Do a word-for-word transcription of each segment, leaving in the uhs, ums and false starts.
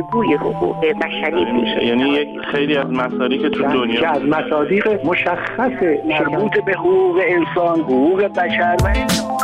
گفتگوی حقوق بشری میشه. یعنی یک خیلی از مسائلی که تو دنیا که از مصادیق مشخص مربوط به حقوق انسان، حقوق بشر و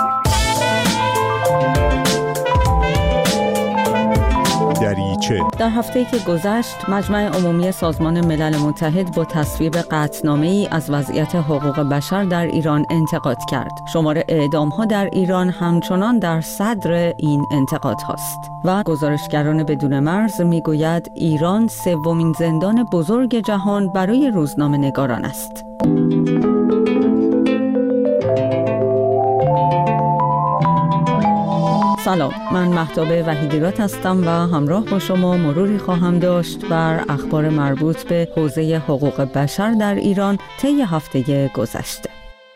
دریچه. در هفته‌ای که گذشت مجمع عمومی سازمان ملل متحد با تصویب قطعنامه‌ای از وضعیت حقوق بشر در ایران انتقاد کرد. شمار اعدام‌ها در ایران همچنان در صدر این انتقاد هاست و گزارشگران بدون مرز میگوید ایران سومین زندان بزرگ جهان برای روزنامه‌نگاران است. سلام، من مهتاب وحیدیرات هستم و همراه با شما مروری خواهم داشت بر اخبار مربوط به حوزه حقوق بشر در ایران طی هفته گذشته.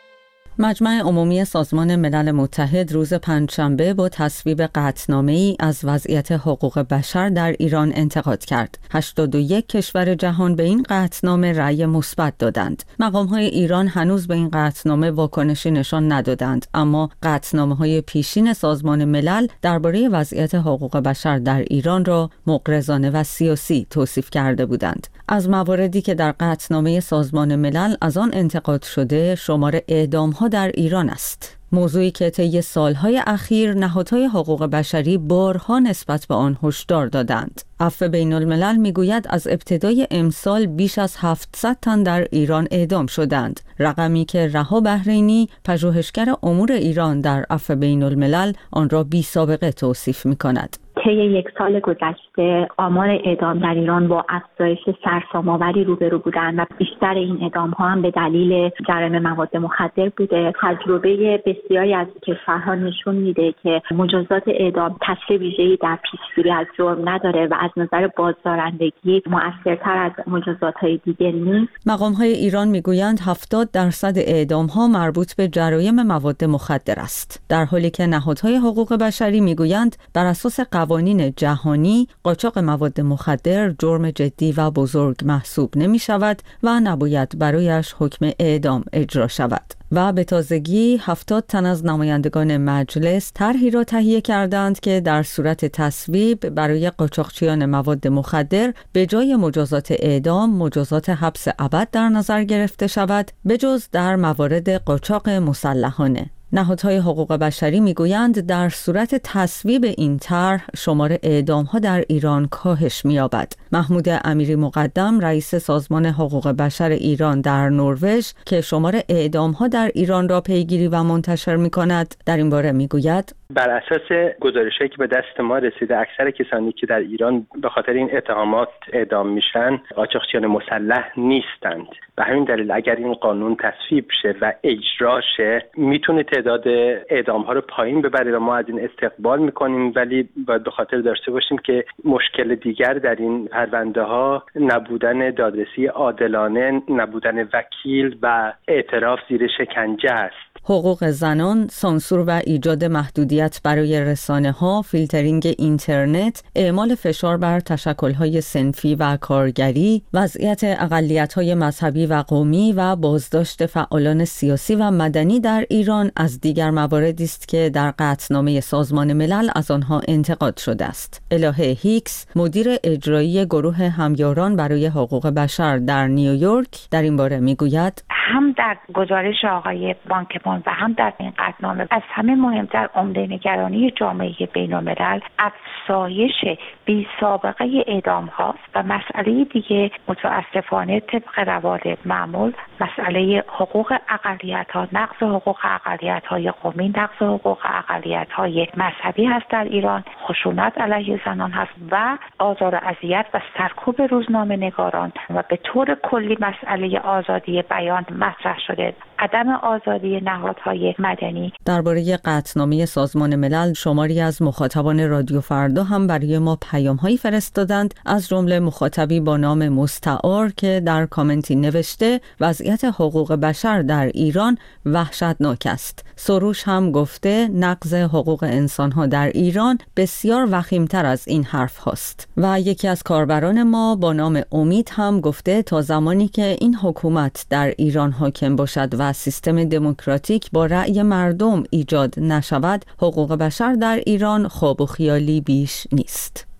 مجمع عمومی سازمان ملل متحد روز پنجشنبه با تصویب قطعنامه‌ای از وضعیت حقوق بشر در ایران انتقاد کرد. هشتاد و یک کشور جهان به این قطعنامه رأی مثبت دادند. مقام‌های ایران هنوز به این قطعنامه واکنشی نشان ندادند، اما قطعنامه‌های پیشین سازمان ملل درباره وضعیت حقوق بشر در ایران را مغرضانه و سیاسی توصیف کرده بودند. از مواردی که در قطعنامه سازمان ملل از آن انتقاد شده، شمار اعدام‌ها در ایران است. موضوعی که طی سالهای اخیر نهادهای حقوق بشری بارها نسبت به آن هشدار دادند. عفو بین الملل میگوید از ابتدای امسال بیش از هفتصد تن در ایران اعدام شدند، رقمی که رها بحرینی پژوهشگر امور ایران در عفو بین الملل آن را بی سابقه توصیف می‌کند. طی یک سال گذشته آمار اعدام در ایران با افزایش سرسام‌آوری روبرو بودند و بیشتر این اعدام‌ها هم به دلیل جرایم مواد مخدر بوده. تجربه بسیاری از کشورها نشون میده که مجازات اعدام تاثیر ویژه‌ای در پیشگیری از جرم نداره و از نظر بازدارندگی مؤثرتر از مجازات‌های دیگر نیست. مقام‌های ایران میگویند هفتاد درصد اعدام‌ها مربوط به جرایم مواد مخدر است، در حالی که نهادهای حقوق بشری میگویند بر اساس قوانین جهانی قاچاق مواد مخدر جرم جدی و بزرگ محسوب نمی شود و نباید برایش حکم اعدام اجرا شود. و به تازگی هفتاد تن از نمایندگان مجلس طرحی را تهیه کردند که در صورت تصویب برای قاچاقچیان مواد مخدر به جای مجازات اعدام مجازات حبس ابد در نظر گرفته شود، بجز در موارد قاچاق مسلحانه. نهادهای حقوق بشری میگویند در صورت تصویب این طرح شمار اعدام‌ها در ایران کاهش می‌یابد. محمود امیری مقدم رئیس سازمان حقوق بشر ایران در نروژ که شمار اعدام‌ها در ایران را پیگیری و منتشر می‌کند در این باره میگوید: بر اساس گزارشی که به دست ما رسیده اکثر کسانی که در ایران به خاطر این اتهامات اعدام میشن قاچاقچیان مسلح نیستند. به همین دلیل اگر این قانون تصویب شه و اجرا شه میتونه تعداد اعدام ها رو پایین ببره و ما از این استقبال میکنیم، ولی باید به خاطر داشته باشیم که مشکل دیگر در این پرونده ها نبودن دادرسی عادلانه، نبودن وکیل و اعتراف زیر شکنجه است. حقوق زنان، سانسور و ایجاد محدودیت برای رسانه‌ها، فیلترینگ اینترنت، اعمال فشار بر تشکل‌های صنفی و کارگری، وضعیت اقلیت‌های مذهبی و قومی و بازداشت فعالان سیاسی و مدنی در ایران از دیگر مواردی است که در قطعنامه سازمان ملل از آنها انتقاد شده است. الهه هیکس، مدیر اجرایی گروه همیاران برای حقوق بشر در نیویورک، در این باره میگوید: هم در گزارش آقای بان کی مون و هم در این قطعنامه از همه مهمتر عمده نگرانی جامعه بین‌الملل افزایش بی سابقه اعدام هاست و مسئله دیگه متاسفانه طبق روال معمول مسئله حقوق اقلیت ها، نقض حقوق اقلیت های قومی، نقض حقوق اقلیت های مذهبی هست در ایران، خشونت علیه زنان هست و آزار و اذیت و سرکوب روزنامه نگاران و به طور کلی مسئله آزادی بیان مطرح شده، عدم آزادی نهادهای مدنی. درباره قطعنامه سازمان ملل شماری از مخاطبان رادیو فردا هم برای ما پیام‌هایی فرستادند، از جمله مخاطبی با نام مستعار که در کامنتی نوشته وضعیت حقوق بشر در ایران وحشتناک است. سروش هم گفته نقض حقوق انسان‌ها در ایران بسیار وخیم‌تر از این حرف هاست. و یکی از کاربران ما با نام امید هم گفته تا زمانی که این حکومت در ایران حاکم باشد و سیستم دموکراتیک با رأی مردم ایجاد نشود، حقوق بشر در ایران خواب و خیالی بیش نیست.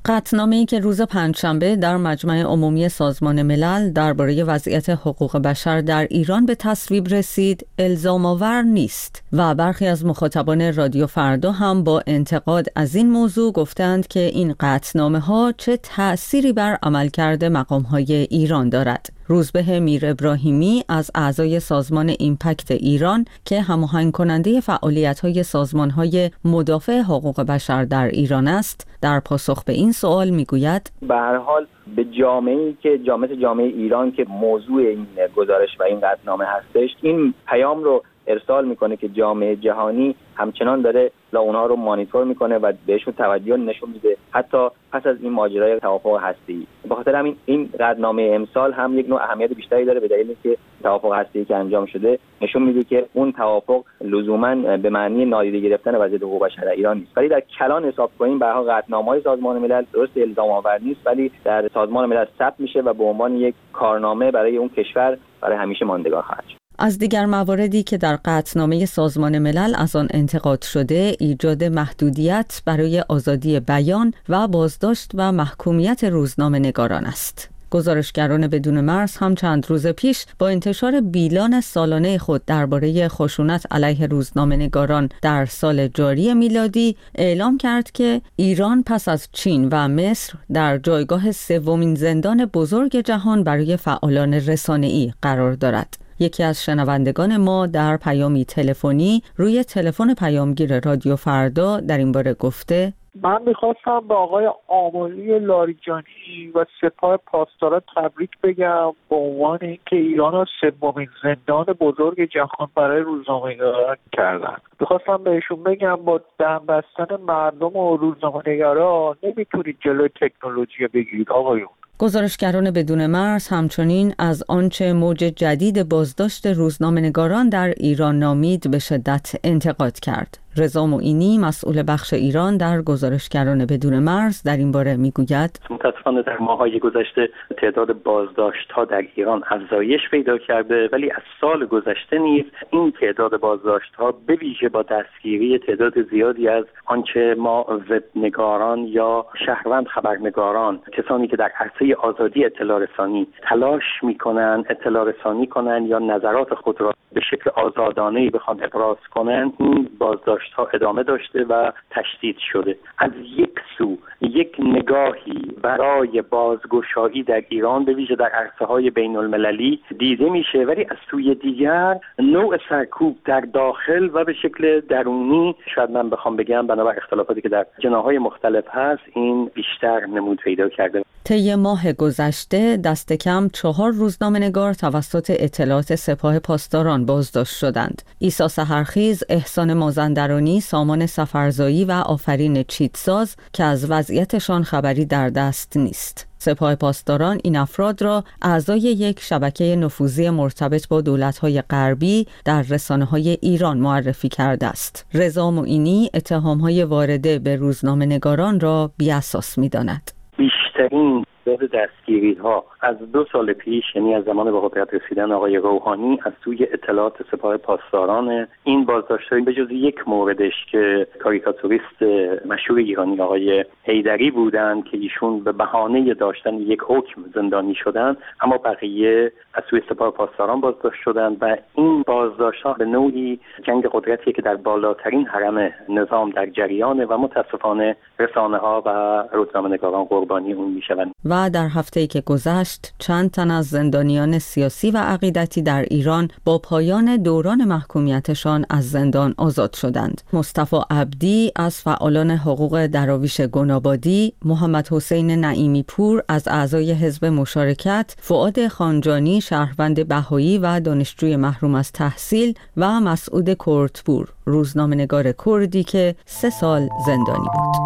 قطعنامه‌ای که روز پنجشنبه در مجمع عمومی سازمان ملل درباره وضعیت حقوق بشر در ایران به تصویب رسید، الزام‌آور نیست و برخی از مخاطبان رادیو فردا هم با انتقاد از این موضوع گفتند که این قطعنامه‌ها چه تأثیری بر عملکرد مقام‌های ایران دارد. روزبه میر ابراهیمی از اعضای سازمان ایمپکت ایران که هماهنگ کننده فعالیت‌های سازمان‌های مدافع حقوق بشر در ایران است، در پاسخ به این سوال میگوید: به هر حال به جامعه‌ای که جامعه جامعه ایران که موضوع این گزارش و این قطعنامه هستش، این پیام رو ارسال میکنه که جامعه جهانی همچنان داره لا اونها رو مانیتور میکنه و بهشون توجه نشون میده، حتی پس از این ماجرای توافق هسته‌ای. به خاطر همین این قطعنامه امسال هم یک نوع اهمیت بیشتری داره، به دلیلی که توافق هسته‌ای که انجام شده نشون میده که اون توافق لزوما به معنی نادیده گرفتن وضعیت حقوق بشر در ایران نیست. ولی در کلان حساب کنیم به هر حال قطعنامه‌های سازمان ملل درست الزام آور نیست، ولی در سازمان ملل ثبت میشه و به عنوان یک کارنامه برای اون کشور برای همیشه ماندگار خواهد شد. از دیگر مواردی که در قطعنامه سازمان ملل از آن انتقاد شده، ایجاد محدودیت برای آزادی بیان و بازداشت و محکومیت روزنامه‌نگاران است. گزارشگران بدون مرز هم چند روز پیش با انتشار بیلان سالانه خود درباره خشونت علیه روزنامه‌نگاران در سال جاری میلادی اعلام کرد که ایران پس از چین و مصر در جایگاه سومین زندان بزرگ جهان برای فعالان رسانه‌ای قرار دارد. یکی از شنوندگان ما در پیامی تلفنی روی تلفن پیامگیر رادیو فردا در این باره گفته: من میخواستم به آقای آملی لاریجانی و سپاه پاسداران تبریک بگم به عنوان اینکه ایران را سومین زندان بزرگ جهان برای روزنامه‌نگاران کردن. میخواستم بهشون بگم با دم بستن مردم و روزنامه‌نگاران نمیتونید جلوی تکنولوژی بگیرید آقایون. گزارشگران بدون مرز همچنین از آنچه موج جدید بازداشت روزنامه‌نگاران در ایران نامید به شدت انتقاد کرد. رضا معینی مسئول بخش ایران در گزارشگران بدون مرز در این باره میگوید: متاسفانه در ماه‌های گذشته تعداد بازداشت‌ها در ایران افزایش پیدا کرده، ولی از سال گذشته نیز این تعداد بازداشت‌ها به ویژه با دستگیری تعداد زیادی از آنچه ما وبنگاران یا شهروند خبرنگاران، کسانی که در عرصه آزادی اطلاع رسانی تلاش می‌کنند اطلاع رسانی کنند یا نظرات خود را به شکل آزادانه‌ای بخوان ابراز کنند، این بازداشت ها ادامه داشته و تشدید شده. از یک سو یک نگاهی برای بازگشایی در ایران به ویژه در عرصه‌های بین المللی دیده میشه، ولی از سوی دیگر نوع سرکوب در داخل و به شکل درونی، شاید من بخوام بگم بنابر اختلافاتی که در جناح‌های مختلف هست، این بیشتر نمود پیدا کرده. طی ماه گذشته دست کم چهار روزنامه‌نگار توسط اطلاعات سپاه پاسداران بازداشت شدند. عیسی سحرخیز، احسان مازندرانی، سامان سفرزایی و آفرین چیتساز که از وضعیتشان خبری در دست نیست. سپاه پاسداران این افراد را اعضای یک شبکه نفوذی مرتبط با دولت‌های غربی در رسانه‌های ایران معرفی کرده است. رضا معینی اتهام‌های وارده به روزنامه‌نگاران را بی‌اساس می‌داند. بیشترین تعداد دستگیری ها از دو سال پیش، یعنی از زمان به قدرت رسیدن آقای روحانی، از سوی اطلاعات سپاه پاسداران. این بازداشت‌ها به جز یک موردش که کاریکاتوریست مشهور ایرانی آقای حیدری بودند که ایشون به بهانه داشتن یک حکم زندانی شدند، اما بقیه از سوی سپاه پاسداران بازداشت شدند و این بازداشت‌ها به نوعی جنگ قدرتی که در بالاترین هرم نظام در جریانه و متاسفانه رسانه‌ها و روزنامه‌نگاران قربانی اون میشوند. و در هفته‌ای که گذشت چند تن از زندانیان سیاسی و عقیدتی در ایران با پایان دوران محکومیتشان از زندان آزاد شدند. مصطفی عبدی از فعالان حقوق دراویش گنابادی، محمد حسین نعیمی پور از اعضای حزب مشارکت، فؤاد خانجانی شهروند بهایی و دانشجوی محروم از تحصیل و مسعود کردپور روزنامه‌نگار کردی که سه سال زندانی بود.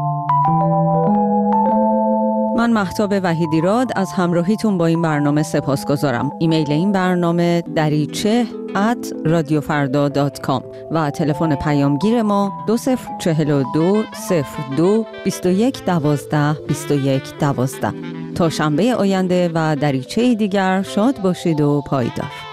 من مهتاب وحیدیراد از همراهیتون با این برنامه سپاسگزارم. ایمیل این برنامه دریچه ات رادیو فردا دات کام و تلفن پیامگیر ما دو صفر چهل و دو صفر دو بیست و یک دوازده بیست و یک دوازده. تا شنبه آینده و دریچه دیگر شاد باشید و پایدار.